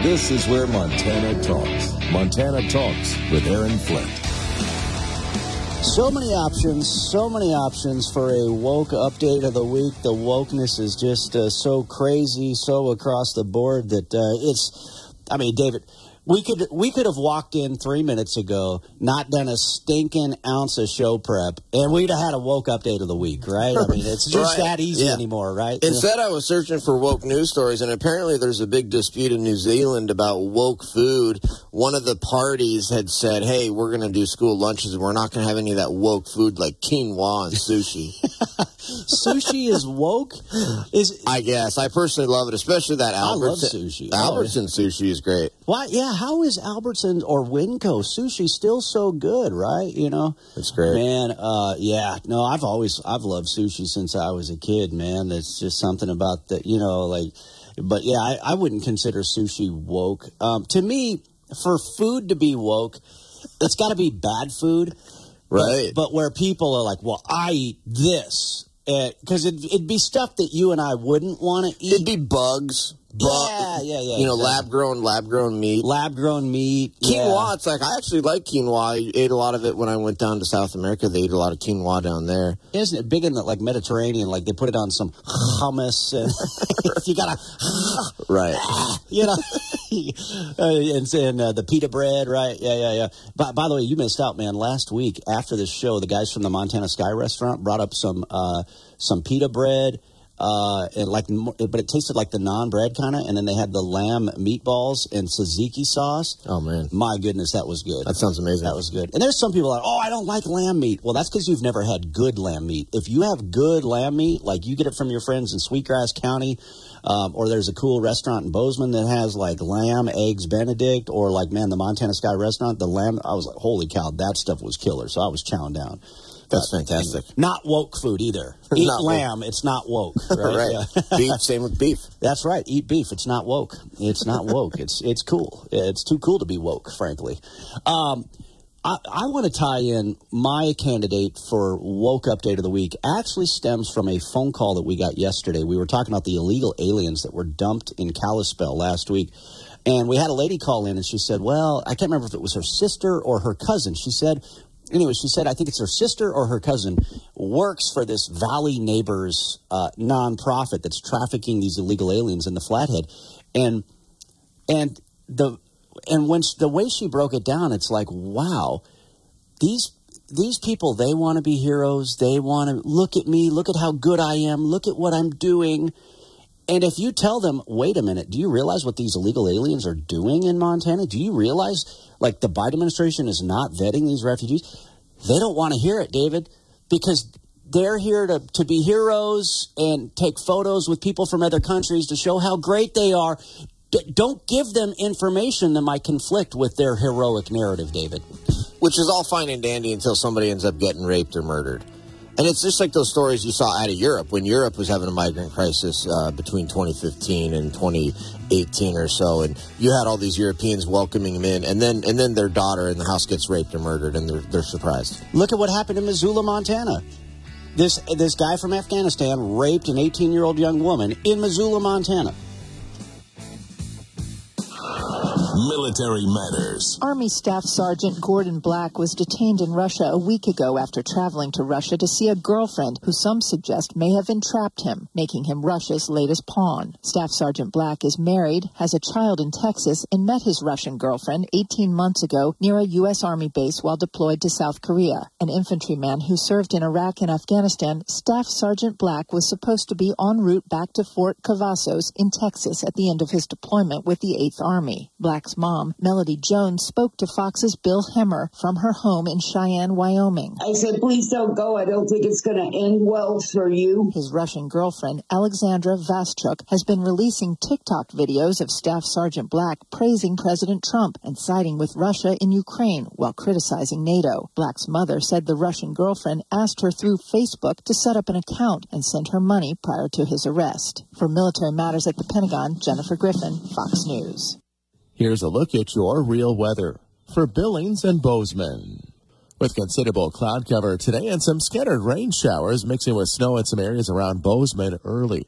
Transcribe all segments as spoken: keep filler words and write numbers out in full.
This is where Montana talks. Montana Talks with Aaron Flint. So many options, so many options for a woke update of the week. The wokeness is just uh, so crazy, so across the board that uh, it's, I mean, David, we could we could have walked in three minutes ago, not done a stinking ounce of show prep, and we'd have had a woke update of the week, right? I mean, it's just right. that easy yeah. anymore, right? Instead, I was searching for woke news stories, and apparently there's a big dispute in New Zealand about woke food. One of the parties had said, hey, we're going to do school lunches, and we're not going to have any of that woke food like quinoa and sushi. Sushi is woke? Is I guess. I personally love it, especially that Albertson. I love sushi. Albertson oh, sushi is great. Why? Yeah, how is Albertsons or Winco sushi still so good, right? You know? It's great. Man, uh, yeah. No, I've always, I've loved sushi since I was a kid, man. There's just something about the, you know, like, but yeah, I, I wouldn't consider sushi woke. Um, to me, for food to be woke, it's got to be bad food. Right. But, but where people are like, well, I eat this. Because it, it'd be stuff that you and I wouldn't want to eat. It'd be bugs. Bu- yeah, yeah, yeah. You know, exactly. lab-grown, lab-grown meat. Lab-grown meat. Quinoa, yeah. it's like, I actually like quinoa. I ate a lot of it when I went down to South America. They eat a lot of quinoa down there. Isn't it big in the, like, Mediterranean? Like, they put it on some hummus. And you got to... Right. You know? and and uh, the pita bread, right? Yeah, yeah, yeah. By, by the way, you missed out, man. Last week, after this show, the guys from the Montana Sky Restaurant brought up some uh, some pita bread. Uh, and like, but it tasted like the naan bread kind of, and then they had the lamb meatballs and tzatziki sauce. Oh man, my goodness, that was good. That sounds amazing. That was good. And there's some people like, oh, I don't like lamb meat. Well, that's because you've never had good lamb meat. If you have good lamb meat, like you get it from your friends in Sweetgrass County, um, or there's a cool restaurant in Bozeman that has like lamb eggs Benedict, or like man, the Montana Sky Restaurant, the lamb. I was like, holy cow, that stuff was killer. So I was chowing down. That's fantastic. Not woke food either. Eat Not lamb. woke. It's not woke. Right. right. Yeah. Beef. Same with beef. That's right. Eat beef. It's not woke. It's not woke. It's it's cool. It's too cool to be woke, frankly. Um, I, I want to tie in my candidate for woke update of the week. Actually stems from a phone call that we got yesterday. We were talking about the illegal aliens that were dumped in Kalispell last week. And we had a lady call in and she said, well, I can't remember if it was her sister or her cousin. She said, Anyway, she said, I think it's her sister or her cousin works for this Valley Neighbors uh, nonprofit that's trafficking these illegal aliens in the Flathead. And and the and when the way she broke it down, it's like, wow, these these people, they want to be heroes. They want to look at me. Look at how good I am. Look at what I'm doing. And if you tell them, wait a minute, do you realize what these illegal aliens are doing in Montana? Do you realize, like, the Biden administration is not vetting these refugees? They don't want to hear it, David, because they're here to, to be heroes and take photos with people from other countries to show how great they are. D- don't give them information that might conflict with their heroic narrative, David. Which is all fine and dandy until somebody ends up getting raped or murdered. And it's just like those stories you saw out of Europe when Europe was having a migrant crisis uh, between twenty fifteen and twenty eighteen or so. And you had all these Europeans welcoming them in, and then and then their daughter in the house gets raped or murdered, and they're, they're surprised. Look at what happened in Missoula, Montana. This, this guy from Afghanistan raped an eighteen-year-old young woman in Missoula, Montana. Military Matters. Army Staff Sergeant Gordon Black was detained in Russia a week ago after traveling to Russia to see a girlfriend who some suggest may have entrapped him, making him Russia's latest pawn. Staff Sergeant Black is married, has a child in Texas, and met his Russian girlfriend eighteen months ago near a U S. Army base while deployed to South Korea. An infantryman who served in Iraq and Afghanistan, Staff Sergeant Black was supposed to be en route back to Fort Cavazos in Texas at the end of his deployment with the eighth Army. Black's mom, Melody Jones, spoke to Fox's Bill Hemmer from her home in Cheyenne, Wyoming. I said, please don't go. I don't think it's going to end well for you. His Russian girlfriend, Alexandra Vaschuk, has been releasing TikTok videos of Staff Sergeant Black praising President Trump and siding with Russia in Ukraine while criticizing NATO. Black's mother said the Russian girlfriend asked her through Facebook to set up an account and send her money prior to his arrest. For Military Matters at the Pentagon, Jennifer Griffin, Fox News. Here's a look at your real weather for Billings and Bozeman. With considerable cloud cover today and some scattered rain showers mixing with snow in some areas around Bozeman early.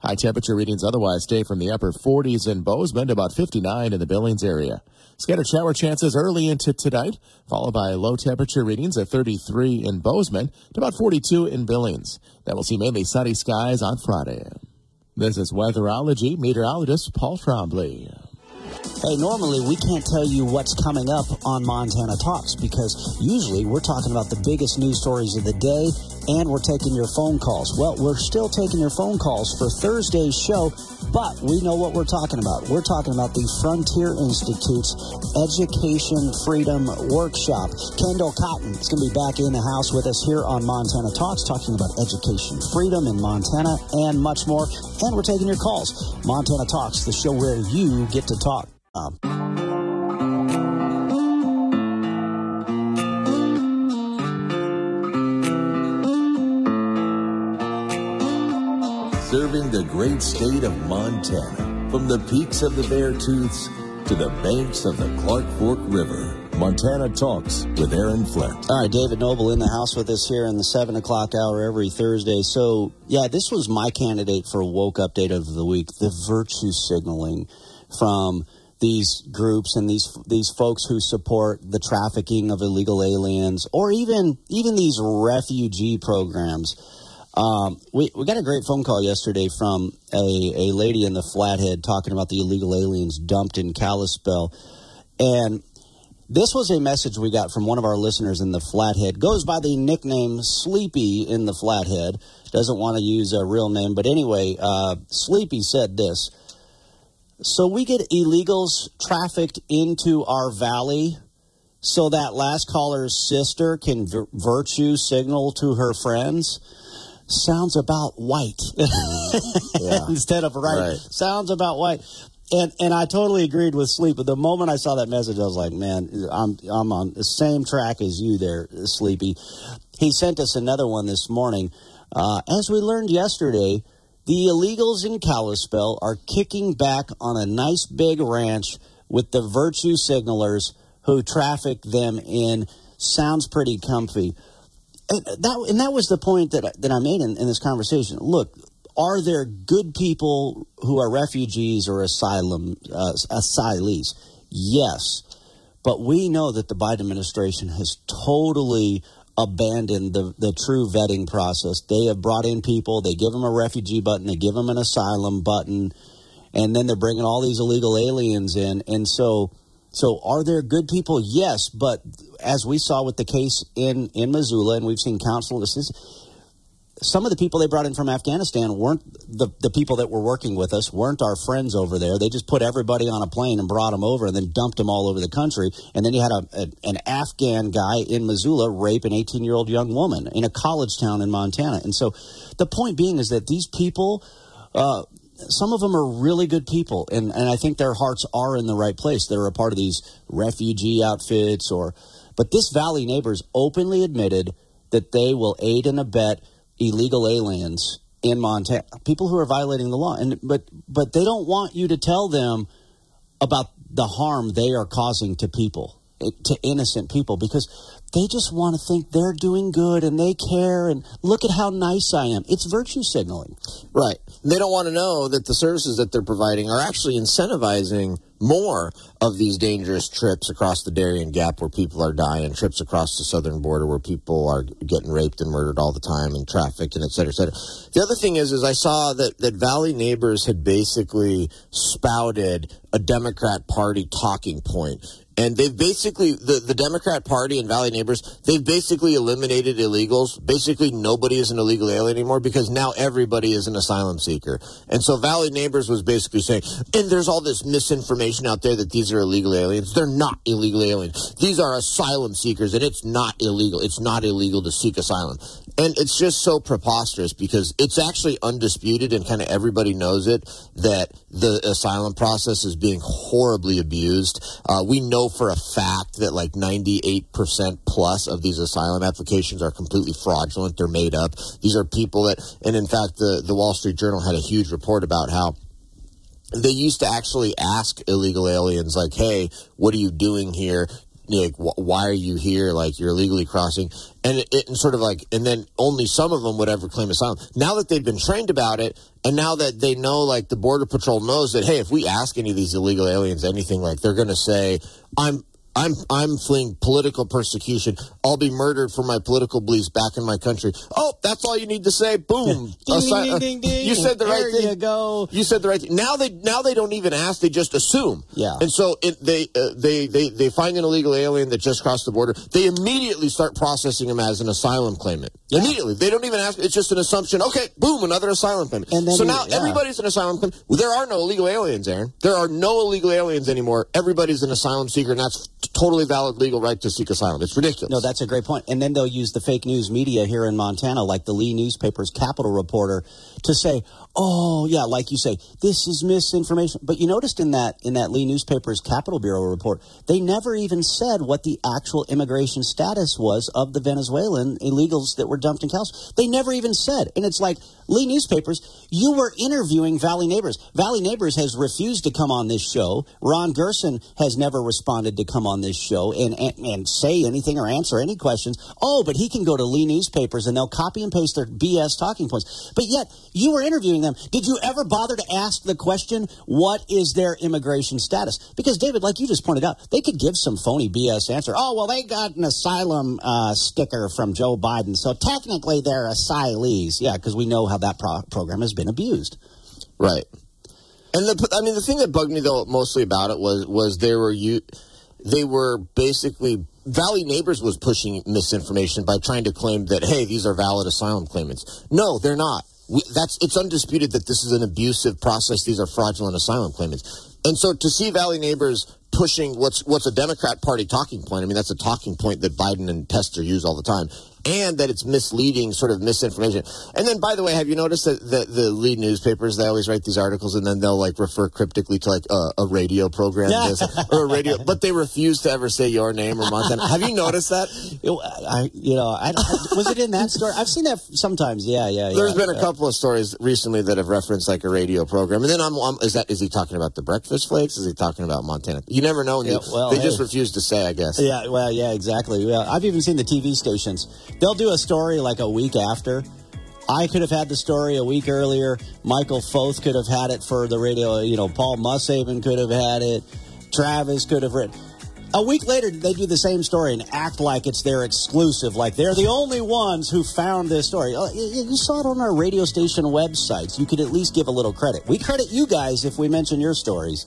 High temperature readings otherwise stay from the upper forties in Bozeman to about fifty-nine in the Billings area. Scattered shower chances early into tonight, followed by low temperature readings at thirty-three in Bozeman to about forty-two in Billings. Then we'll see mainly sunny skies on Friday. This is Weatherology meteorologist Paul Trombley. Hey, normally we can't tell you what's coming up on Montana Talks because usually we're talking about the biggest news stories of the day and we're taking your phone calls. Well, we're still taking your phone calls for Thursday's show, but we know what we're talking about. We're talking about the Frontier Institute's Education Freedom Workshop. Kendall Cotton is going to be back in the house with us here on Montana Talks, talking about education freedom in Montana and much more. And we're taking your calls. Montana Talks, the show where you get to talk. Um, Serving the great state of Montana, from the peaks of the Beartooths to the banks of the Clark Fork River. Montana Talks with Aaron Flint. All right, David Noble in the house with us here in the seven o'clock hour every Thursday. So, yeah, this was my candidate for Woke Update of the Week, the virtue signaling from these groups and these these folks who support the trafficking of illegal aliens, or even even these refugee programs. Um, we, we got a great phone call yesterday from a, a lady in the Flathead talking about the illegal aliens dumped in Kalispell. And this was a message we got from one of our listeners in the Flathead. Goes by the nickname Sleepy in the Flathead. Doesn't want to use a real name. But anyway, uh, Sleepy said this. So we get illegals trafficked into our valley so that last caller's sister can v- virtue signal to her friends. Sounds about white. Yeah. Instead of right. right. Sounds about white. And and I totally agreed with Sleepy. The moment I saw that message, I was like, man, I'm I'm on the same track as you there, Sleepy. He sent us another one this morning. Uh, as we learned yesterday, the illegals in Kalispell are kicking back on a nice big ranch with the virtue signalers who traffic them in. Sounds pretty comfy. And that, and that was the point that, that I made in, in this conversation. Look, are there good people who are refugees or asylum uh, asylees? Yes. But we know that the Biden administration has totally abandoned the, the true vetting process. They have brought in people, they give them a refugee button, they give them an asylum button, and then they're bringing all these illegal aliens in. And so, so are there good people? Yes, but as we saw with the case in, in Missoula, and we've seen counselors, some of the people they brought in from Afghanistan weren't the, the people that were working with us, weren't our friends over there. They just put everybody on a plane and brought them over and then dumped them all over the country. And then you had a, a, an Afghan guy in Missoula rape an eighteen-year-old young woman in a college town in Montana. And so the point being is that these people, uh, some of them are really good people, and, and I think their hearts are in the right place. They're a part of these refugee outfits. or, But this Valley Neighbors openly admitted that they will aid and abet illegal aliens in Montana, people who are violating the law. And but but they don't want you to tell them about the harm they are causing to people, to innocent people, because they just want to think they're doing good and they care and look at how nice I am. It's virtue signaling. Right. They don't want to know that the services that they're providing are actually incentivizing more of these dangerous trips across the Darien Gap where people are dying, trips across the southern border where people are getting raped and murdered all the time and trafficked and et cetera, et cetera. The other thing is, is I saw that, that Valley Neighbors had basically spouted a Democrat Party talking point. And they've basically, the, the Democrat Party and Valley Neighbors, they've basically eliminated illegals. Basically, nobody is an illegal alien anymore because now everybody is an asylum seeker. And so Valley Neighbors was basically saying, and there's all this misinformation out there that these are illegal aliens. They're not illegal aliens. These are asylum seekers, and it's not illegal. It's not illegal to seek asylum. And it's just so preposterous because it's actually undisputed, and kind of everybody knows it, that the asylum process is being horribly abused. Uh, we know for a fact that like ninety-eight percent plus of these asylum applications are completely fraudulent. They're made up. These are people that, and in fact, the, the Wall Street Journal had a huge report about how they used to actually ask illegal aliens, like, hey, what are you doing here? like, wh- why are you here? Like, you're illegally crossing. And it, it and sort of like, and then only some of them would ever claim asylum. Now that they've been trained about it, and now that they know, like, the Border Patrol knows that, hey, if we ask any of these illegal aliens anything, like, they're going to say, I'm, I'm I'm fleeing political persecution. I'll be murdered for my political beliefs back in my country. Oh, that's all you need to say. Boom. ding, Assi- ding, ding, ding. You said the there right thing. There you go. You said the right thing. Now they now they don't even ask. They just assume. Yeah. And so it, they, uh, they they they find an illegal alien that just crossed the border. They immediately start processing him as an asylum claimant. Yeah. Immediately. They don't even ask. It's just an assumption. Okay, boom, another asylum claimant. And then so now yeah. everybody's an asylum claimant. Well, there are no illegal aliens, Aaron. There are no illegal aliens anymore. Everybody's an asylum seeker, and that's totally valid legal right to seek asylum. It's ridiculous. No, that's a great point. And then they'll use the fake news media here in Montana, like the Lee newspaper's Capitol reporter, to say, oh, yeah, like you say, this is misinformation. But you noticed in that in that Lee newspaper's Capitol Bureau report, they never even said what the actual immigration status was of the Venezuelan illegals that were dumped in Cal. They never even said. And it's like, Lee newspapers, you were interviewing Valley Neighbors. Valley Neighbors has refused to come on this show. Ron Gerson has never responded to come on this show and, and, and say anything or answer any questions. Oh, but he can go to Lee newspapers and they'll copy and paste their B S talking points. But yet, you were interviewing them. Did you ever bother to ask the question, what is their immigration status? Because, David, like you just pointed out, they could give some phony B S answer. Oh, well, they got an asylum uh, sticker from Joe Biden, so technically they're asylees. Yeah, because we know how that pro- program has been abused. Right. And the, I mean, the thing that bugged me though mostly about it was was they were you, they were basically Valley Neighbors was pushing misinformation by trying to claim that, hey, these are valid asylum claimants. No, they're not. We, that's it's undisputed that this is an abusive process. These are fraudulent asylum claimants. And so to see Valley Neighbors pushing what's what's a Democrat Party talking point, I mean, that's a talking point that Biden and Tester use all the time, and that it's misleading, sort of misinformation. And then, by the way, have you noticed that the, the lead newspapers, they always write these articles and then they'll like refer cryptically to like a, a radio program this, or a radio, but they refuse to ever say your name or Montana. Have you noticed that? I, you know, I, I, was it in that story? I've seen that sometimes. Yeah, yeah, yeah. There's been a yeah. couple of stories recently that have referenced like a radio program. And then I'm, I'm is that, is he talking about the breakfast flakes? Is he talking about Montana? You never know. Yeah, well, they hey. just refuse to say, I guess. Yeah, well, yeah, exactly. Yeah, I've even seen the T V stations. They'll do a story like a week after. I could have had the story a week earlier. Michael Foth could have had it for the radio. You know, Paul Mushaven could have had it. Travis could have written. A week later, they do the same story and act like it's their exclusive, like they're the only ones who found this story. You saw it on our radio station websites. You could at least give a little credit. We credit you guys if we mention your stories.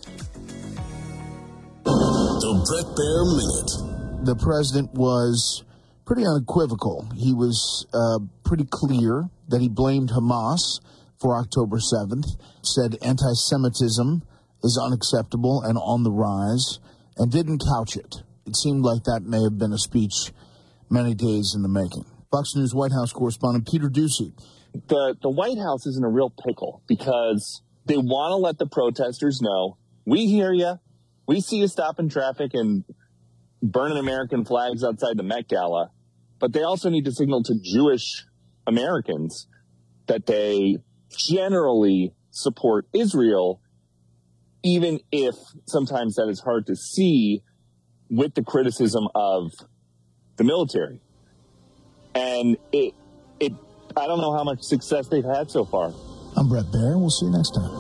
The Bret Baier Minute. The president was pretty unequivocal. He was uh, pretty clear that he blamed Hamas for October seventh, said anti-Semitism is unacceptable and on the rise, and didn't couch it. It seemed like that may have been a speech many days in the making. Fox News White House correspondent Peter Doocy. The, the White House is in a real pickle because they want to let the protesters know, we hear you, we see you stopping traffic and burning American flags outside the Met Gala, but they also need to signal to Jewish Americans that they generally support Israel, even if sometimes that is hard to see with the criticism of the military. And it, it, I don't know how much success they've had so far. I'm Bret Baier. We'll see you next time.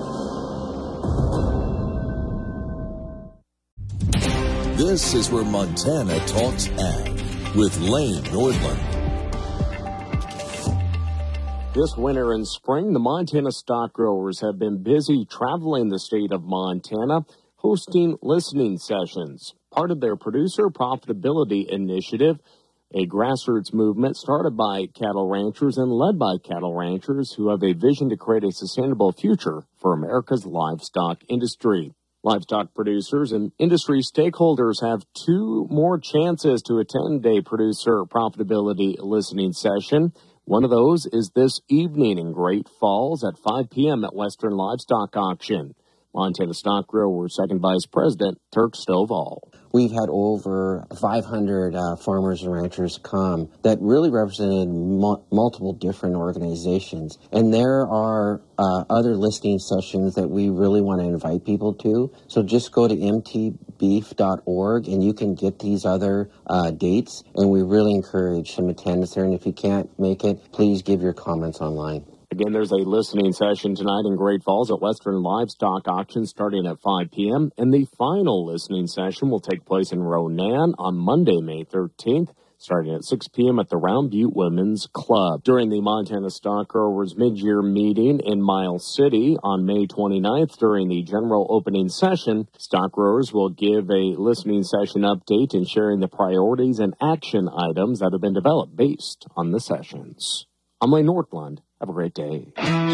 This is where Montana Talks Ag with Lane Nordlund. This winter and spring, the Montana stock growers have been busy traveling the state of Montana, hosting listening sessions, part of their producer profitability initiative, a grassroots movement started by cattle ranchers and led by cattle ranchers who have a vision to create a sustainable future for America's livestock industry. Livestock producers and industry stakeholders have two more chances to attend a producer profitability listening session. One of those is this evening in Great Falls at five p.m. at Western Livestock Auction. Montana Stock Grower Second Vice President Turk Stovall. we've had over five hundred uh, farmers and ranchers come that really represented mu- multiple different organizations. And there are uh, other listening sessions that we really want to invite people to. So just go to m t beef dot org and you can get these other uh, dates. And we really encourage some attendance there. And if you can't make it, please give your comments online. Again, there's a listening session tonight in Great Falls at Western Livestock Auction starting at five p.m. And the final listening session will take place in Ronan on Monday, May thirteenth, starting at six p.m. at the Round Butte Women's Club. During the Montana Stock Growers mid-year meeting in Miles City on May twenty-ninth, during the general opening session, stock growers will give a listening session update and sharing the priorities and action items that have been developed based on the sessions. I'm Lane Northland. Have a great day.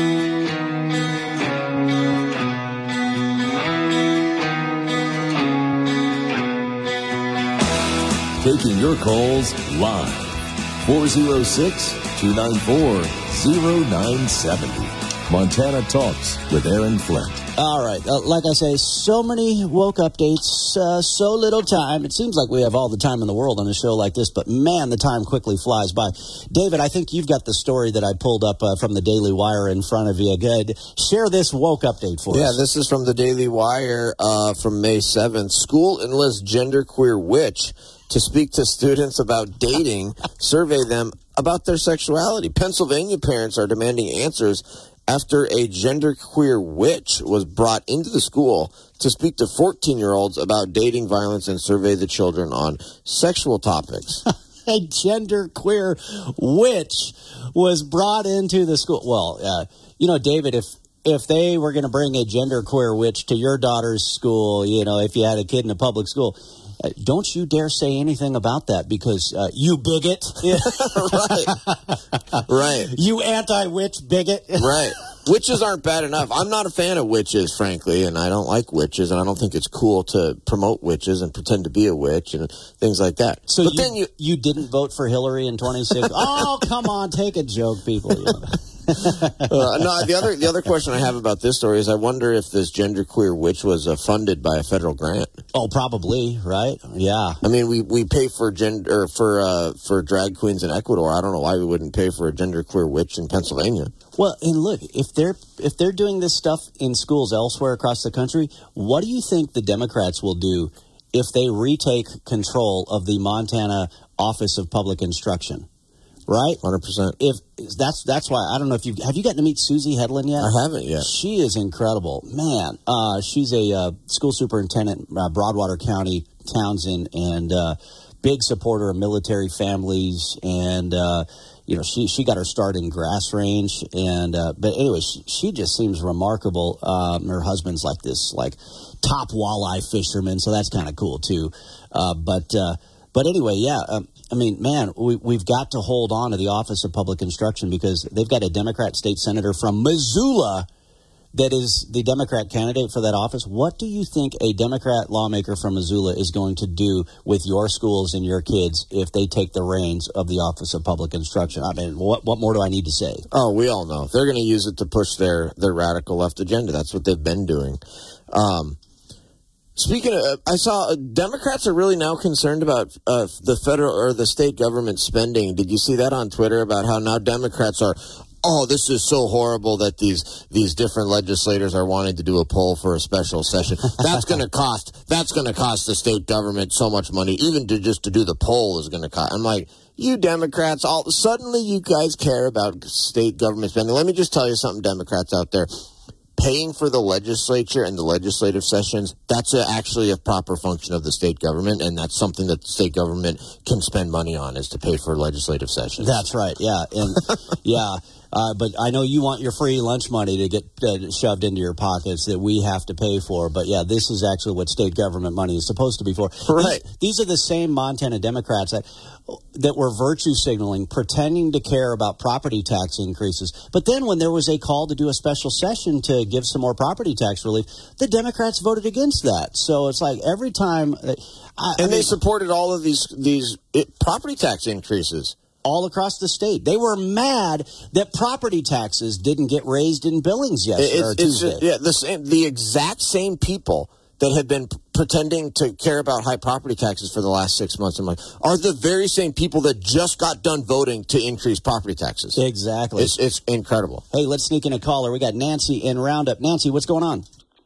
Taking your calls live. four oh six, two nine four, oh nine seven oh. Montana Talks with Aaron Flint. All right. Uh, like I say, so many woke updates, uh, so little time. It seems like we have all the time in the world on a show like this, but man, the time quickly flies by. David, I think you've got the story that I pulled up uh, from the Daily Wire in front of you. Good. Share this woke update for yeah, us. Yeah, this is from the Daily Wire uh, from May seventh. School enlists genderqueer witch to speak to students about dating, survey them about their sexuality. Pennsylvania parents are demanding answers after a genderqueer witch was brought into the school to speak to fourteen-year-olds about dating, violence, and survey the children on sexual topics. A genderqueer witch was brought into the school. Well, uh, you know, David, if if they were going to bring a genderqueer witch to your daughter's school, you know, if you had a kid in a public school, Uh, don't you dare say anything about that because uh, you bigot. Right. Right. You anti-witch bigot. Right. Witches aren't bad enough. I'm not a fan of witches, frankly, and I don't like witches, and I don't think it's cool to promote witches and pretend to be a witch and things like that. So but you, then you you didn't vote for Hillary in twenty-six? Oh, come on, take a joke, people. You know. uh, no, the other the other question I have about this story is I wonder if this genderqueer witch was uh, funded by a federal grant. Oh, probably, right? Yeah. I mean, we, we pay for gender for uh, for drag queens in Ecuador. I don't know why we wouldn't pay for a genderqueer witch in Pennsylvania. Well, and look, if they're if they're doing this stuff in schools elsewhere across the country, what do you think the Democrats will do if they retake control of the Montana Office of Public Instruction? Right, hundred percent. If that's that's why I don't know if you have you gotten to meet Susie Hedlund yet. I haven't yet. She is incredible, man. Uh, she's a uh, school superintendent, uh, Broadwater County, Townsend, and uh, big supporter of military families. And uh, you know, she she got her start in Grass Range, and uh, but anyway, she, she just seems remarkable. Um, her husband's like this like top walleye fisherman, so that's kind of cool too. Uh, but uh, but anyway, yeah. Um, I mean, man, we, we've got to hold on to the Office of Public Instruction because they've got a Democrat state senator from Missoula that is the Democrat candidate for that office. What do you think a Democrat lawmaker from Missoula is going to do with your schools and your kids if they take the reins of the Office of Public Instruction? I mean, what what more do I need to say? Oh, we all know. They're going to use it to push their, their radical left agenda. That's what they've been doing. Um Speaking of, I saw uh, Democrats are really now concerned about uh, the federal or the state government spending. Did you see that on Twitter about how now Democrats are, oh, this is so horrible that these these different legislators are wanting to do a poll for a special session. That's going to cost that's going to cost the state government so much money. Even to just to do the poll is going to cost. I'm like, you Democrats, all suddenly you guys care about state government spending. Let me just tell you something, Democrats out there. Paying for the legislature and the legislative sessions, that's a, actually a proper function of the state government, and that's something that the state government can spend money on, is to pay for legislative sessions. That's right, yeah. And yeah, uh, but I know you want your free lunch money to get uh, shoved into your pockets that we have to pay for, but yeah, this is actually what state government money is supposed to be for. Right. These, these are the same Montana Democrats that that were virtue signaling, pretending to care about property tax increases. But then when there was a call to do a special session to give some more property tax relief, the Democrats voted against that. So it's like every time... I, and I they mean, supported all of these, these it, property tax increases. All across the state. They were mad that property taxes didn't get raised in Billings yesterday It's, or Tuesday. It's, yeah, the, same, the exact same people that have been p- pretending to care about high property taxes for the last six months I'm like, are the very same people that just got done voting to increase property taxes. Exactly. It's, it's incredible. Hey, let's sneak in a caller. We got Nancy in Roundup. Nancy, what's going on?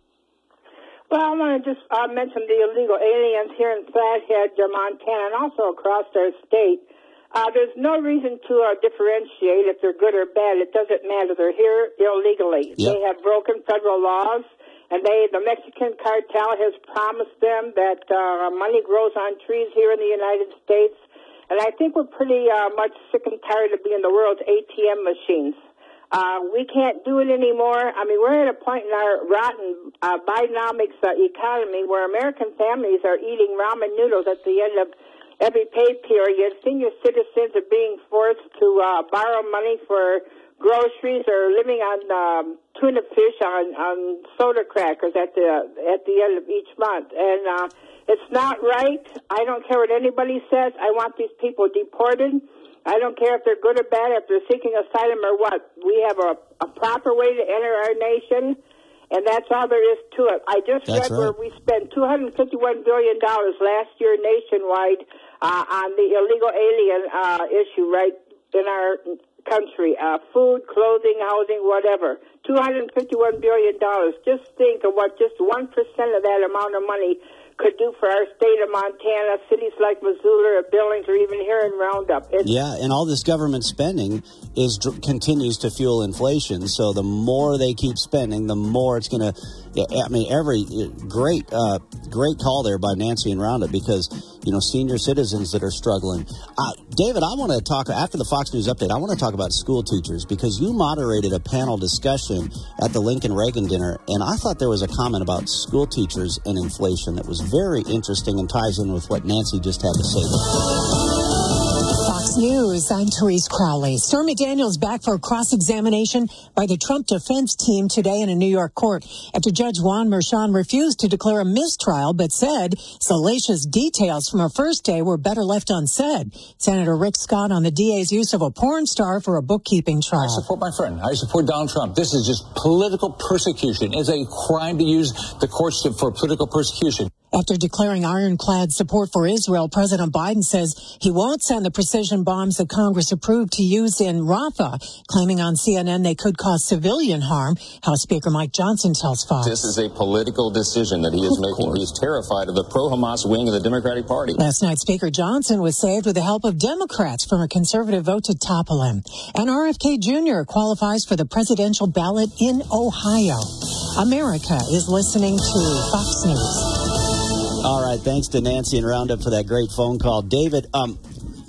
Well, I want to just uh, mention the illegal aliens here in Flathead, uh, Montana, and also across our state. Uh, there's no reason to uh, differentiate if they're good or bad. It doesn't matter. They're here illegally. Yep. They have broken federal laws, and they, the Mexican cartel has promised them that uh, money grows on trees here in the United States. And I think we're pretty uh, much sick and tired of being the world's A T M machines. Uh, we can't do it anymore. I mean, we're at a point in our rotten uh, Bidenomics uh, economy where American families are eating ramen noodles at the end of every pay period. Senior citizens are being forced to uh, borrow money for groceries or living on um, tuna fish on, on soda crackers at the at the end of each month. And uh, it's not right. I don't care what anybody says. I want these people deported. I don't care if they're good or bad, if they're seeking asylum or what. We have a, a proper way to enter our nation, and that's all there is to it. I just that's read right. where we spent two hundred fifty-one billion dollars last year nationwide uh, on the illegal alien uh, issue right in our country. Uh, food, clothing, housing, whatever. two hundred fifty-one billion dollars. Just think of what just one percent of that amount of money could do for our state of Montana, cities like Missoula or Billings, or even here in Roundup. It's yeah, and all this government spending is continues to fuel inflation. So the more they keep spending, the more it's going to. I mean, every great, uh, great call there by Nancy in Roundup because you know senior citizens that are struggling. Uh, David, I want to talk after the Fox News update. I want to talk about school teachers because you moderated a panel discussion at the Lincoln Reagan dinner, and I thought there was a comment about school teachers and inflation that was very interesting and ties in with what Nancy just had to say. Fox News, I'm Therese Crowley. Stormy Daniels back for a cross-examination by the Trump defense team today in a New York court after Judge Juan Merchan refused to declare a mistrial but said salacious details from her first day were better left unsaid. Senator Rick Scott on the D A's use of a porn star for a bookkeeping trial. I support my friend. I support Donald Trump. This is just political persecution. It's a crime to use the courts to, for political persecution. After declaring ironclad support for Israel, President Biden says he won't send the precision bombs that Congress approved to use in Rafah, claiming on C N N they could cause civilian harm. House Speaker Mike Johnson tells Fox. This is a political decision that he is making. He's terrified of the pro-Hamas wing of the Democratic Party. Last night, Speaker Johnson was saved with the help of Democrats from a conservative vote to topple him. And R F K Junior qualifies for the presidential ballot in Ohio. America is listening to Fox News. All right, thanks to Nancy and Roundup for that great phone call. David, um,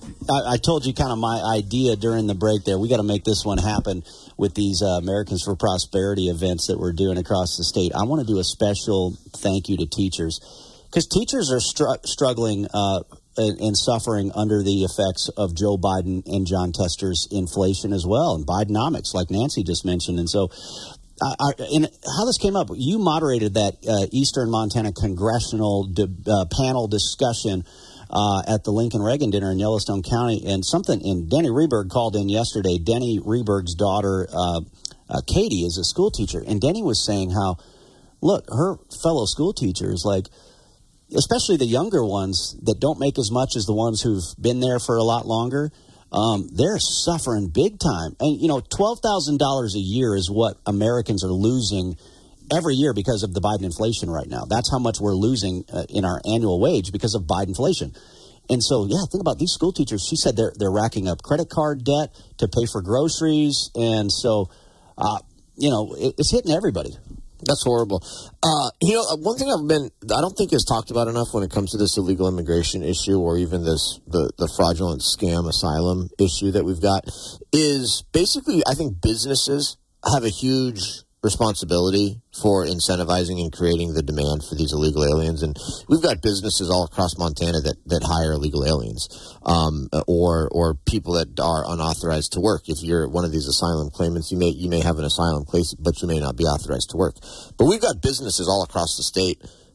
I, I told you kind of my idea during the break there. We got to make this one happen with these uh, Americans for Prosperity events that we're doing across the state. I want to do a special thank you to teachers because teachers are str- struggling uh, and, and suffering under the effects of Joe Biden and John Tester's inflation as well, and Bidenomics, like Nancy just mentioned. And so Uh, and how this came up, you moderated that uh, Eastern Montana congressional di- uh, panel discussion uh, at the Lincoln Reagan dinner in Yellowstone County, and something. And Denny Reberg called in yesterday. Denny Reberg's daughter, uh, uh, Katie, is a school teacher, and Denny was saying how, look, her fellow school teachers, like, especially the younger ones that don't make as much as the ones who've been there for a lot longer. Um, they're suffering big time. And, you know, twelve thousand dollars a year is what Americans are losing every year because of the Biden inflation right now. That's how much we're losing uh, in our annual wage because of Biden inflation. And so, yeah, think about these school teachers. She said they're they're racking up credit card debt to pay for groceries. And so, uh, you know, it, it's hitting everybody. That's horrible. Uh, you know, one thing I've been, I don't think is talked about enough when it comes to this illegal immigration issue or even this, the, the fraudulent scam asylum issue that we've got is basically, I think businesses have a huge responsibility for incentivizing and creating the demand for these illegal aliens. And we've got businesses all across Montana that, that hire illegal aliens, um, or, or people that are unauthorized to work. If you're one of these asylum claimants, you may, you may have an asylum place, but you may not be authorized to work. But we've got businesses all across the state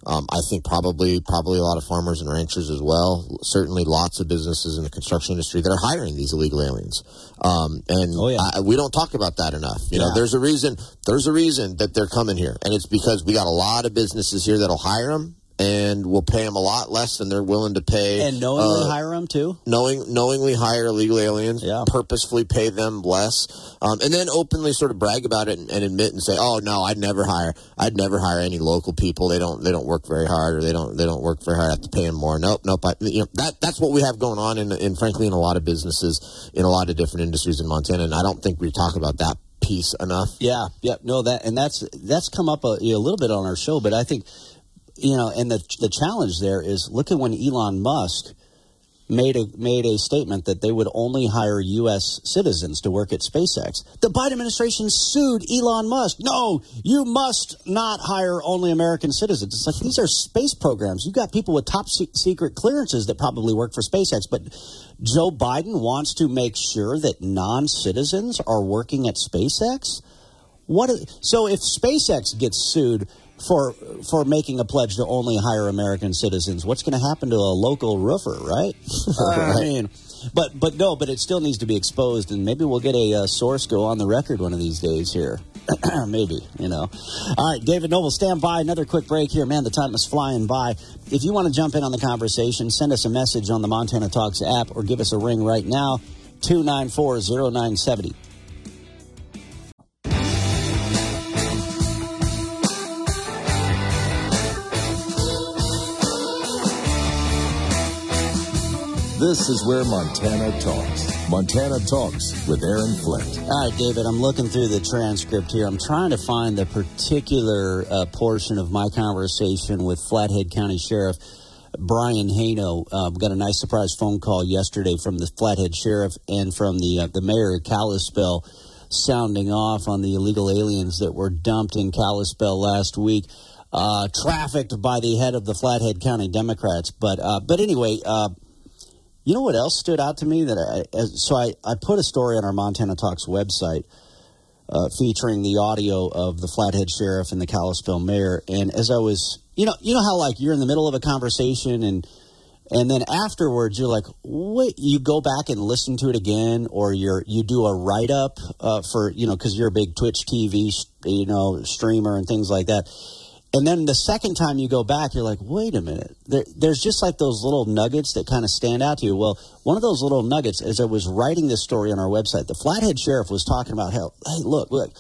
Um, I think probably probably a lot of farmers and ranchers as well. Certainly lots of businesses in the construction industry that are hiring these illegal aliens. Um, and oh, yeah. I, we don't talk about that enough. You yeah. know, there's a reason. There's a reason that they're coming here, and it's because we got a lot of businesses here that'll hire them. And we'll pay them a lot less than they're willing to pay. And knowingly uh, hire them, too? Knowing, knowingly hire illegal aliens, yeah. purposefully pay them less, um, and then openly sort of brag about it and, and admit and say, oh, no, I'd never hire I'd never hire any local people. They don't they don't work very hard, or they don't they don't work very hard. I have to pay them more. Nope, nope. I, you know, that, that's what we have going on, in, in frankly, in a lot of businesses, in a lot of different industries in Montana, and I don't think we talk about that piece enough. Yeah, yeah, no, that and that's that's come up a, you know, a little bit on our show, but I think... You know, and the the challenge there is, look at when Elon Musk made a made a statement that they would only hire U S citizens to work at SpaceX. The Biden administration sued Elon Musk. No, you must not hire only American citizens. It's like, these are space programs. You've got people with top se- secret clearances that probably work for SpaceX, but Joe Biden wants to make sure that non-citizens are working at SpaceX? What? Are, so if SpaceX gets sued for for making a pledge to only hire American citizens, what's going to happen to a local roofer, right? right. I mean, but but no, but it still needs to be exposed, and maybe we'll get a uh, source go on the record one of these days here. Maybe, you know. All right, David Noble, stand by. Another quick break here. Man, the time is flying by. If you want to jump in on the conversation, send us a message on the Montana Talks app or give us a ring right now, two nine four, zero nine seven zero. This is where Montana talks. Montana Talks with Aaron Flint. All right, David, I'm looking through the transcript here. I'm trying to find the particular uh, portion of my conversation with Flathead County Sheriff Brian Hano. Uh, we got a nice surprise phone call yesterday from the Flathead Sheriff and from the uh, the mayor of Kalispell, sounding off on the illegal aliens that were dumped in Kalispell last week, uh, trafficked by the head of the Flathead County Democrats. But uh, but anyway, uh, you know what else stood out to me? That I, so I, I put a story on our Montana Talks website uh, featuring the audio of the Flathead Sheriff and the Kalispell Mayor. And as I was, you know, you know how like you're in the middle of a conversation and and then afterwards you're like, wait, you go back and listen to it again, or you're you do a write up uh, for you know because you're a big Twitch T V you know streamer and things like that. And then the second time you go back, you're like, wait a minute. There, there's just like those little nuggets that kind of stand out to you. Well, one of those little nuggets, as I was writing this story on our website, the Flathead Sheriff was talking about how, hey, look, look,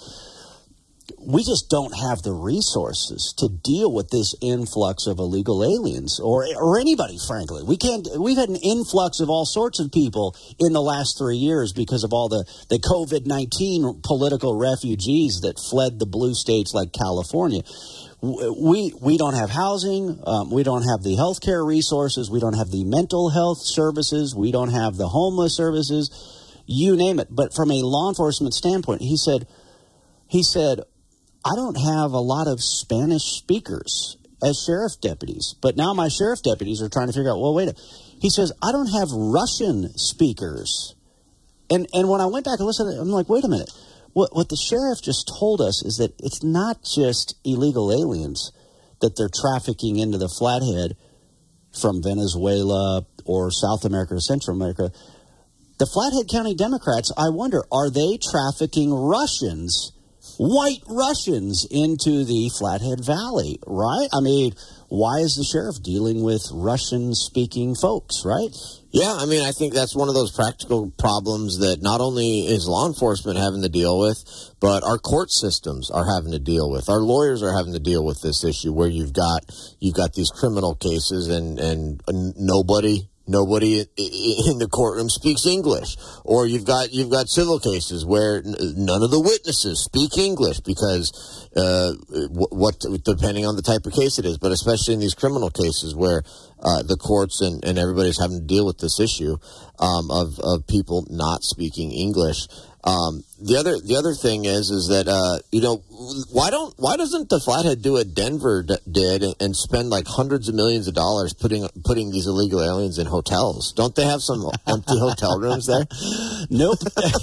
we just don't have the resources to deal with this influx of illegal aliens or or anybody, frankly. We can't. We've had an influx of all sorts of people in the last three years because of all the, the COVID nineteen political refugees that fled the blue states like California. We we don't have housing. Um, we don't have the health care resources. We don't have the mental health services. We don't have the homeless services. You name it. But from a law enforcement standpoint, he said, he said, I don't have a lot of Spanish speakers as sheriff deputies. But now my sheriff deputies are trying to figure out, well, wait a He says, I don't have Russian speakers. And and when I went back and listened, I'm like, wait a minute. What what the sheriff just told us is that it's not just illegal aliens that they're trafficking into the Flathead from Venezuela or South America or Central America. The Flathead County Democrats, I wonder, are they trafficking Russians, white Russians, into the Flathead Valley, right? I mean, why is the sheriff dealing with Russian-speaking folks, right? Yeah, I mean, I think that's one of those practical problems that not only is law enforcement having to deal with, but our court systems are having to deal with. Our lawyers are having to deal with this issue where you've got you've got these criminal cases and and nobody nobody in the courtroom speaks English, or you've got you've got civil cases where none of the witnesses speak English because uh, what depending on the type of case it is, but especially in these criminal cases where Uh, the courts and, and everybody's having to deal with this issue um, of, of people not speaking English. Um, the other the other thing is is that uh, you know why don't why doesn't the Flathead do what Denver d- did and, and spend like hundreds of millions of dollars putting putting these illegal aliens in hotels? Don't they have some empty hotel rooms there? Nope,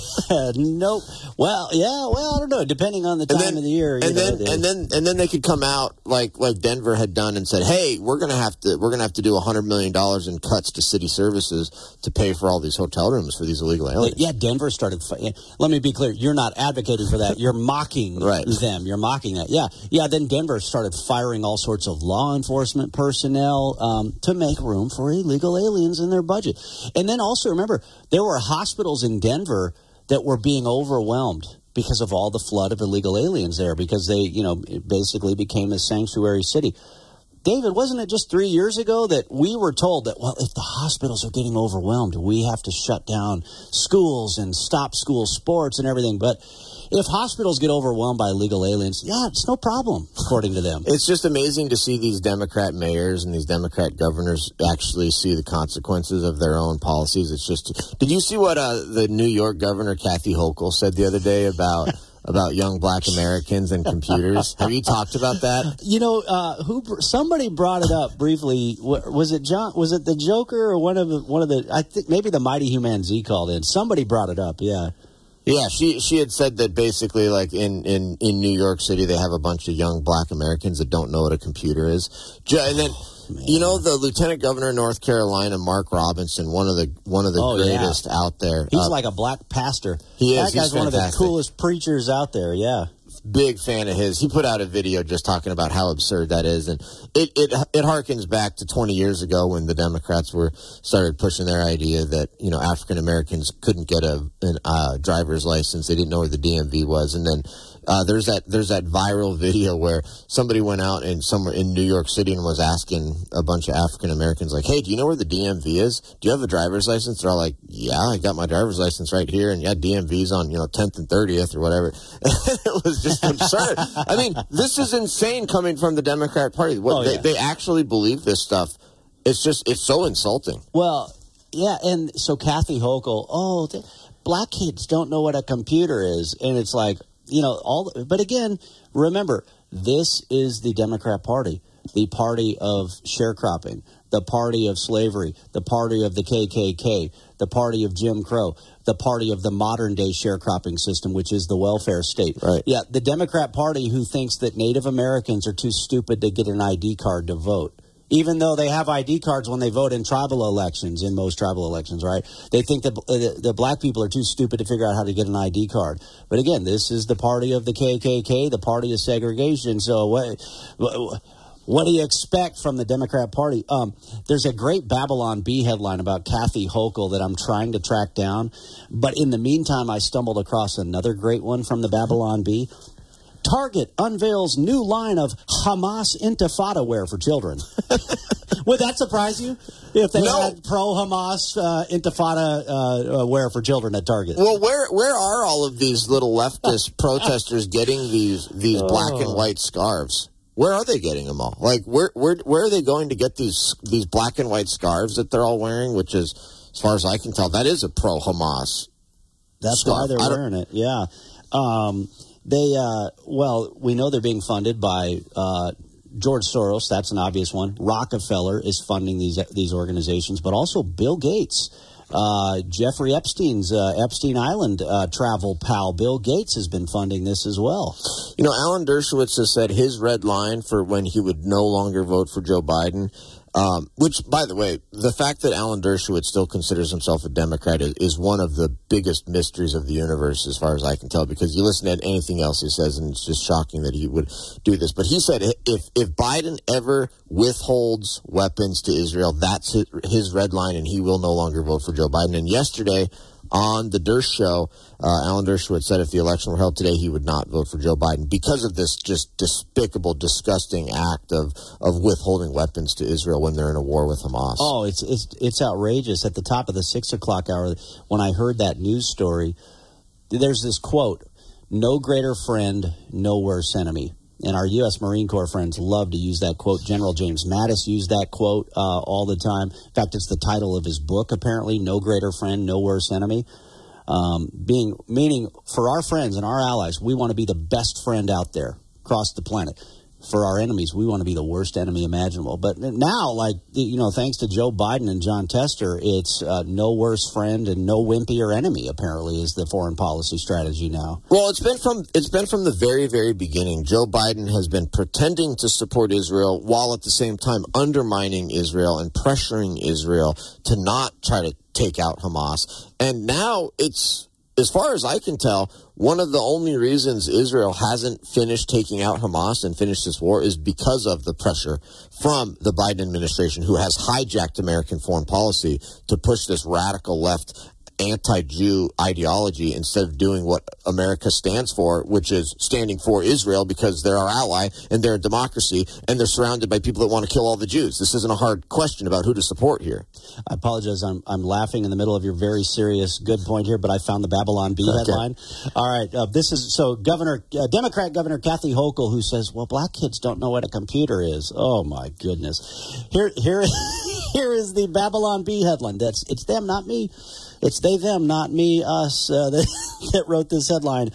nope. Well, yeah, well, I don't know. Depending on the time then, of the year, and know, then they, and then and then they could come out like like Denver had done and said, "Hey, we're gonna have to we're gonna have to do a hundred million dollars in cuts to city services to pay for all these hotel rooms for these illegal aliens." Yeah, Denver started. Let me be clear: you're not advocating for that. You're mocking right. them. You're mocking that. Yeah, yeah. Then Denver started firing all sorts of law enforcement personnel um, to make room for illegal aliens in their budget. And then also remember, there were hospitals in Denver that were being overwhelmed because of all the flood of illegal aliens there, because they, you know, basically became a sanctuary city. David, wasn't it just three years ago that we were told that, well, if the hospitals are getting overwhelmed, we have to shut down schools and stop school sports and everything? But if hospitals get overwhelmed by illegal aliens, yeah, it's no problem, according to them. It's just amazing to see these Democrat mayors and these Democrat governors actually see the consequences of their own policies. It's just, did you see what uh, the New York governor, Kathy Hochul, said the other day about about young black Americans and computers? Have you talked about that? You know, uh, who somebody brought it up briefly. Was it John? Was it the Joker or one of the, one of the? I think maybe the Mighty Human Z called in. Somebody brought it up. Yeah. Yeah, she she had said that basically, like, in, in, in New York City, they have a bunch of young black Americans that don't know what a computer is. And then, oh, you know, the Lieutenant Governor of North Carolina, Mark Robinson, one of the one of the oh, greatest yeah. out there. He's uh, like a black pastor. He is. That guy's He's one of the fantastic. coolest preachers out there, yeah. Big fan of his. He put out a video just talking about how absurd that is, and it it it harkens back to twenty years ago when the Democrats were started pushing their idea that, you know, African Americans couldn't get a an, uh, driver's license. They didn't know where the D M V was, and then uh, there's that there's that viral video where somebody went out in somewhere in New York City and was asking a bunch of African Americans, like, "Hey, do you know where the D M V is? Do you have a driver's license?" They're all like, "Yeah, I got my driver's license right here, and yeah, D M V's on, you know, tenth and thirtieth or whatever." It was just absurd. I mean, this is insane coming from the Democrat Party. What, oh, they, yeah. they actually believe this stuff. It's just, it's so insulting. Well, yeah, and so Kathy Hochul, oh, they, black kids don't know what a computer is. And it's like, you know, all. But again, remember, this is the Democrat Party, the party of sharecropping, the party of slavery, the party of the K K K, the party of Jim Crow, the party of the modern-day sharecropping system, which is the welfare state. Right. Yeah, the Democrat Party who thinks that Native Americans are too stupid to get an I D card to vote, even though they have I D cards when they vote in tribal elections, in most tribal elections, right? They think that uh, the black people are too stupid to figure out how to get an I D card. But again, this is the party of the K K K, the party of segregation. So what... what What do you expect from the Democrat Party? Um, there's a great Babylon Bee headline about Kathy Hochul that I'm trying to track down. But in the meantime, I stumbled across another great one from the Babylon Bee. Target unveils new line of Hamas Intifada wear for children. Would that surprise you? If they no. had pro-Hamas uh, Intifada uh, uh, wear for children at Target. Well, where where are all of these little leftist protesters getting these these black and white scarves? Where are they getting them all? Like, where where where are they going to get these these black and white scarves that they're all wearing? Which is, as far as I can tell, that is a pro-Hamas. That's scarf. why they're wearing it. Yeah, um, they. Uh, well, we know they're being funded by uh, George Soros. That's an obvious one. Rockefeller is funding these these organizations, but also Bill Gates. Uh, Jeffrey Epstein's uh, Epstein Island uh, travel pal, Bill Gates, has been funding this as well. You know, Alan Dershowitz has said his red line for when he would no longer vote for Joe Biden, um, which, by the way, the fact that Alan Dershowitz still considers himself a Democrat is, is one of the biggest mysteries of the universe, as far as I can tell, because you listen to anything else he says, and it's just shocking that he would do this. But he said if if Biden ever withholds weapons to Israel, that's his, his red line, and he will no longer vote for Joe Biden. And yesterday, on the Dersh show, uh, Alan Dershowitz said if the election were held today, he would not vote for Joe Biden because of this just despicable, disgusting act of, of withholding weapons to Israel when they're in a war with Hamas. Oh, it's it's it's outrageous. At the top of the six o'clock hour, when I heard that news story, there's this quote, "No greater friend, no worse enemy." And our U S Marine Corps friends love to use that quote. General James Mattis used that quote uh, all the time. In fact, it's the title of his book, apparently, No Greater Friend, No Worse Enemy. Um, being meaning for our friends and our allies, we want to be the best friend out there across the planet. For our enemies, we want to be the worst enemy imaginable. But now, like, you know, thanks to Joe Biden and John Tester, it's uh, no worse friend and no wimpier enemy, apparently, is the foreign policy strategy now. Well, it's been from it's been from the very, very beginning. Joe Biden has been pretending to support Israel while at the same time undermining Israel and pressuring Israel to not try to take out Hamas. And now it's, as far as I can tell, one of the only reasons Israel hasn't finished taking out Hamas and finished this war is because of the pressure from the Biden administration, who has hijacked American foreign policy to push this radical left anti-Jew ideology instead of doing what America stands for, which is standing for Israel because they're our ally and they're a democracy and they're surrounded by people that want to kill all the Jews. This isn't a hard question about who to support here. I apologize. I'm I'm laughing in the middle of your very serious good point here, but I found the Babylon Bee okay. headline. All right. Uh, this is so Governor, uh, Democrat Governor Kathy Hochul, who says, well, black kids don't know what a computer is. Oh, my goodness. Here, here, here is the Babylon Bee headline. That's it's them, not me. It's they, them, not me, us, uh, that, that wrote this headline.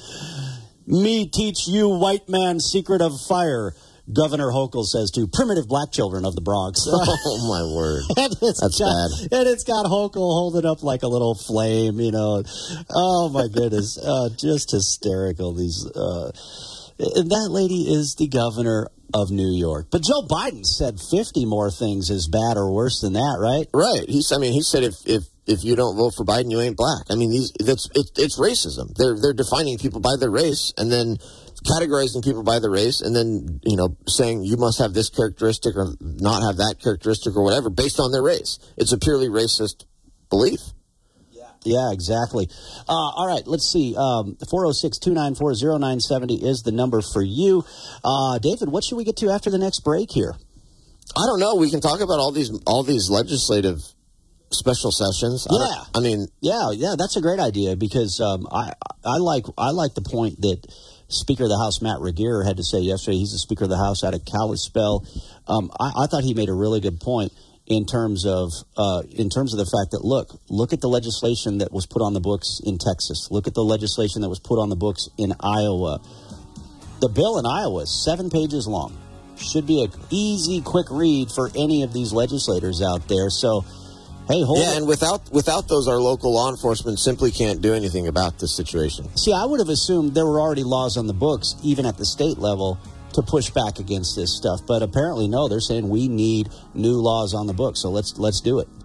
Me teach you white man secret of fire, Governor Hochul says to primitive black children of the Bronx. Oh, my word. That's got, bad. And it's got Hochul holding up like a little flame, you know. Oh, my goodness. Uh, just hysterical. These. Uh, and that lady is the governor of New York. But Joe Biden said fifty more things as bad or worse than that, right? Right. He's, I mean, he said if, if, if you don't vote for Biden, you ain't black. I mean, these, that's, it, it's racism. They're, they're defining people by their race and then categorizing people by their race and then, you know, saying you must have this characteristic or not have that characteristic or whatever based on their race. It's a purely racist belief. Yeah, exactly. Uh, all right, let's see. Um, four oh six, two nine four, oh nine seven oh is the number for you. Uh, David, what should we get to after the next break here? I don't know. We can talk about all these all these legislative special sessions. Yeah. I, I mean, yeah, yeah, that's a great idea because um, I I like I like the point that Speaker of the House Matt Regier had to say yesterday. He's the Speaker of the House out of Kalispell. Um, I, I thought he made a really good point in terms of uh, in terms of the fact that look look at the legislation that was put on the books in Texas. Look at the legislation that was put on the books in Iowa. The bill in Iowa is seven pages long. Should be an easy, quick read for any of these legislators out there. So, hey, hold yeah, it. and without without those, our local law enforcement simply can't do anything about this situation. See, I would have assumed there were already laws on the books, even at the state level, to push back against this stuff. But apparently, no, they're saying we need new laws on the books. So let's let's do it.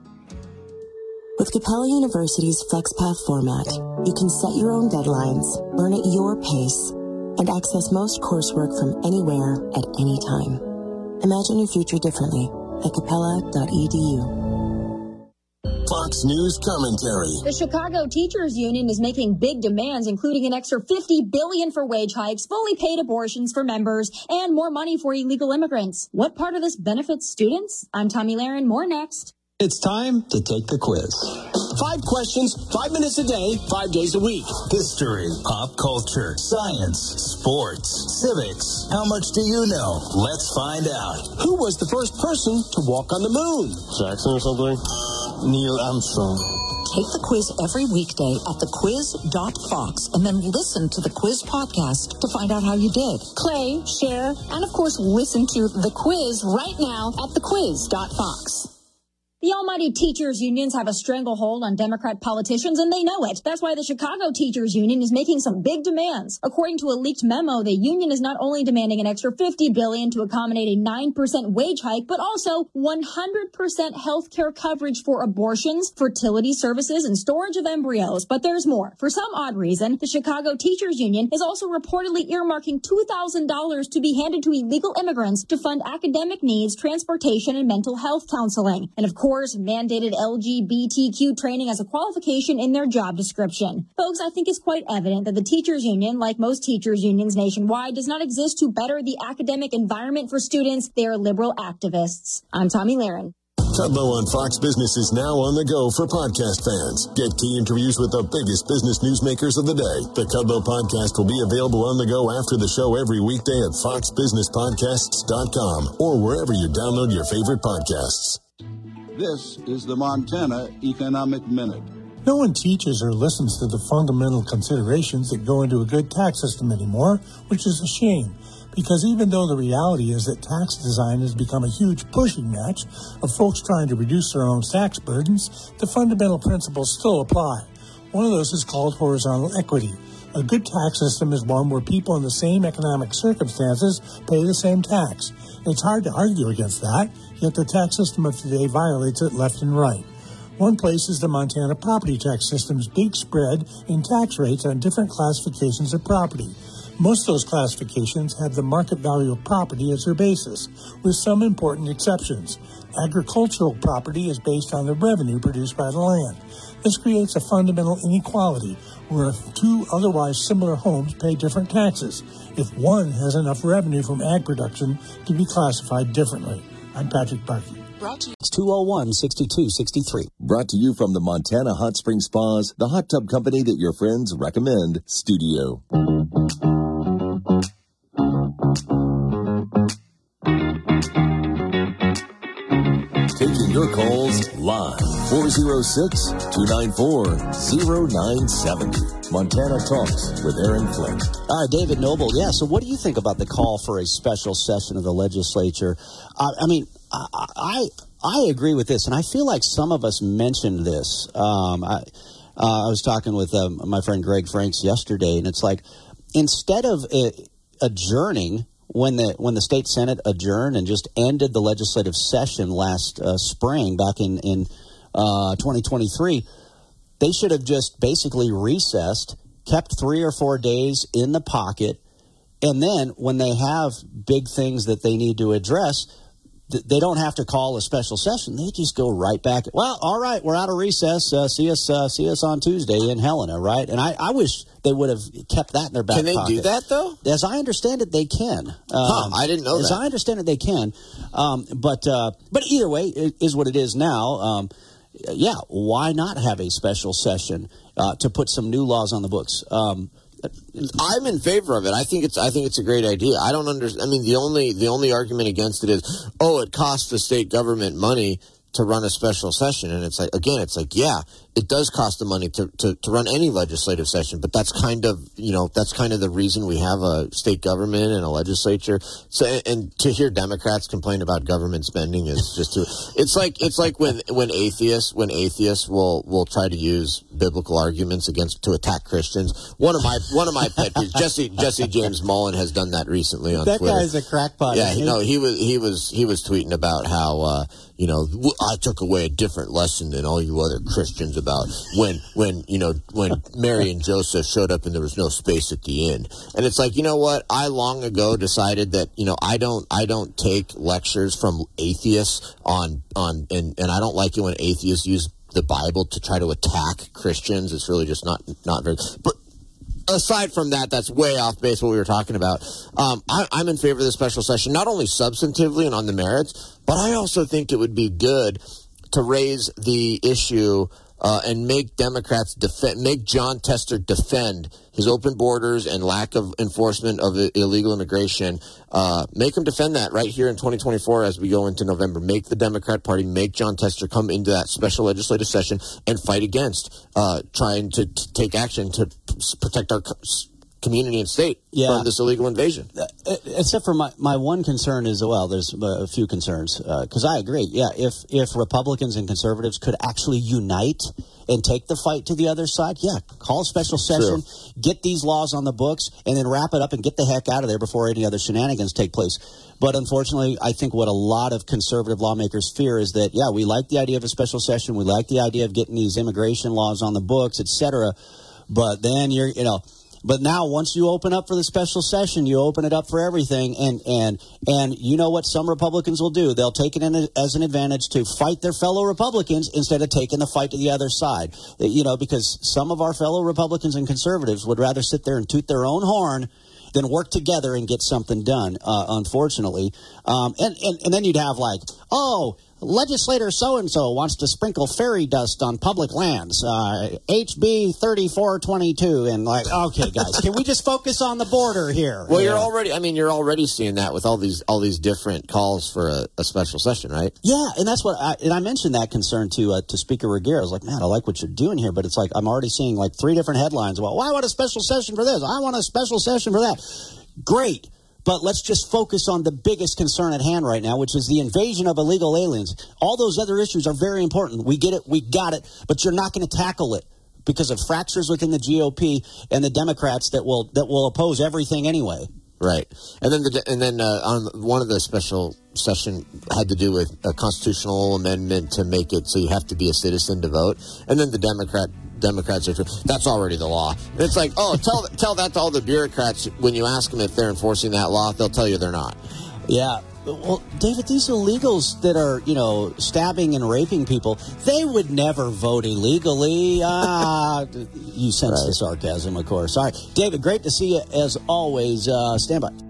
With Capella University's FlexPath format, you can set your own deadlines, learn at your pace, and access most coursework from anywhere at any time. Imagine your future differently at capella dot e d u. Fox News commentary. The Chicago Teachers Union is making big demands, including an extra fifty billion dollars for wage hikes, fully paid abortions for members, and more money for illegal immigrants. What part of this benefits students? I'm Tommy Lahren. More next. It's time to take the quiz. Five questions, five minutes a day, five days a week. History, pop culture, science, sports, civics. How much do you know? Let's find out. Who was the first person to walk on the moon? Jackson or something? Neil Armstrong. Take the quiz every weekday at the quiz dot fox and then listen to the quiz podcast to find out how you did. Play, share, and of course listen to the quiz right now at the quiz dot fox. The almighty teachers' unions have a stranglehold on Democrat politicians, and they know it. That's why the Chicago Teachers Union is making some big demands. According to a leaked memo, the union is not only demanding an extra fifty billion dollars to accommodate a nine percent wage hike, but also one hundred percent health care coverage for abortions, fertility services, and storage of embryos. But there's more. For some odd reason, the Chicago Teachers Union is also reportedly earmarking two thousand dollars to be handed to illegal immigrants to fund academic needs, transportation, and mental health counseling. And of course, mandated L G B T Q training as a qualification in their job description. Folks, I think it's quite evident that the teachers union, like most teachers unions nationwide, does not exist to better the academic environment for students. They are liberal activists. I'm Tommy Lahren. Kudlow on Fox Business is now on the go for podcast fans. Get key interviews with the biggest business newsmakers of the day. The Kudlow podcast will be available on the go after the show every weekday at fox business podcasts dot com or wherever you download your favorite podcasts. This is the Montana Economic Minute. No one teaches or listens to the fundamental considerations that go into a good tax system anymore, which is a shame. Because even though the reality is that tax design has become a huge pushing match of folks trying to reduce their own tax burdens, the fundamental principles still apply. One of those is called horizontal equity. A good tax system is one where people in the same economic circumstances pay the same tax. It's hard to argue against that, yet the tax system of today violates it left and right. One place is the Montana property tax system's big spread in tax rates on different classifications of property. Most of those classifications have the market value of property as their basis, with some important exceptions. Agricultural property is based on the revenue produced by the land. This creates a fundamental inequality where two otherwise similar homes pay different taxes if one has enough revenue from ag production to be classified differently. I'm Patrick Barkey. Brought to you. It's two oh one, sixty-two sixty-three. Brought to you from the Montana Hot Spring Spas, the hot tub company that your friends recommend, Studio. Taking your calls live. four oh six, two nine four, oh nine seven oh. Montana Talks with Aaron Flint. All right, David Noble. Yeah, so what do you think about the call for a special session of the legislature? Uh, I mean, I, I I agree with this, and I feel like some of us mentioned this. Um, I, uh, I was talking with um, my friend Greg Franks yesterday, and it's like instead of uh, adjourning when the when the state Senate adjourned and just ended the legislative session last uh, spring, back in in uh, twenty twenty-three, they should have just basically recessed, kept three or four days in the pocket, and then when they have big things that they need to address, they don't have to call a special session. They just go right back. Well, all right, we're out of recess. Uh, see us uh, see us on Tuesday in Helena, right? And I, I wish they would have kept that in their back pocket. Can they do that, though? As I understand it, they can. Um, huh, I didn't know as that. As I understand it, they can. Um, but uh, but either way, it is what it is now. Um, yeah, why not have a special session uh, to put some new laws on the books? Um I'm in favor of it. I think it's I think it's a great idea. I don't understand. I mean, the only the only argument against it is, oh, it costs the state government money to run a special session. And it's like, again, it's like, yeah, it does cost the money to, to, to run any legislative session, but that's kind of, you know, that's kind of the reason we have a state government and a legislature. So, and to hear Democrats complain about government spending is just too, it's like, it's like when, when atheists, when atheists will, will try to use biblical arguments against, to attack Christians. One of my, one of my pet peeves, Jesse, Jesse James Mullen has done that recently on that Twitter. That guy's a crackpot. Yeah, no, he was, he was, he was tweeting about how, uh, you know, I took away a different lesson than all you other Christians about when, when, you know, when Mary and Joseph showed up and there was no space at the end. And it's like, you know what? I long ago decided that, you know, I don't, I don't take lectures from atheists on, on, and, and I don't like it when atheists use the Bible to try to attack Christians. It's really just not, not very, but aside from that, that's way off base what we were talking about. Um, I, I'm in favor of the special session, not only substantively and on the merits, but I also think it would be good to raise the issue uh, and make Democrats defend, make Jon Tester defend his open borders and lack of enforcement of illegal immigration. Uh, make him defend that right here in twenty twenty-four as we go into November. Make the Democrat Party, make Jon Tester come into that special legislative session and fight against uh, trying to t- take action to p- protect our c- community and state yeah. from this illegal invasion. Uh, except for my, my one concern is, well, there's a few concerns, because uh, I agree. Yeah, if, if Republicans and conservatives could actually unite and take the fight to the other side, yeah, call a special session, True. Get these laws on the books, and then wrap it up and get the heck out of there before any other shenanigans take place. But unfortunately, I think what a lot of conservative lawmakers fear is that, yeah, we like the idea of a special session, we like the idea of getting these immigration laws on the books, et cetera, but then you're, you know, But now, once you open up for the special session, you open it up for everything, and and and you know what some Republicans will do? They'll take it in a, as an advantage to fight their fellow Republicans instead of taking the fight to the other side. You know, because some of our fellow Republicans and conservatives would rather sit there and toot their own horn than work together and get something done, uh, unfortunately. Um, and, and, and then you'd have like, oh, legislator so-and-so wants to sprinkle fairy dust on public lands. Uh, H B thirty-four twenty-two. And like, okay, guys, can we just focus on the border here? Well, yeah. you're already, I mean, you're already seeing that with all these all these different calls for a, a special session, right? Yeah, and that's what I, and I mentioned that concern to uh, to Speaker Regier. I was like, man, I like what you're doing here, but it's like I'm already seeing like three different headlines about, well, I want a special session for this. I want a special session for that. Great. But let's just focus on the biggest concern at hand right now, which is the invasion of illegal aliens. All those other issues are very important. We get it. We got it. But you're not going to tackle it because of fractures within the G O P and the Democrats that will that will oppose everything anyway. Right. And then the, and then uh, on one of the special session had to do with a constitutional amendment to make it so you have to be a citizen to vote. And then the Democrat Democrats are, that's already the law. And it's like, oh, tell tell that to all the bureaucrats. When you ask them if they're enforcing that law, they'll tell you they're not. Yeah. Well, David, these illegals that are, you know, stabbing and raping people, they would never vote illegally. Ah, you sense right. the sarcasm, of course. All right. David, great to see you as always. Uh, stand by.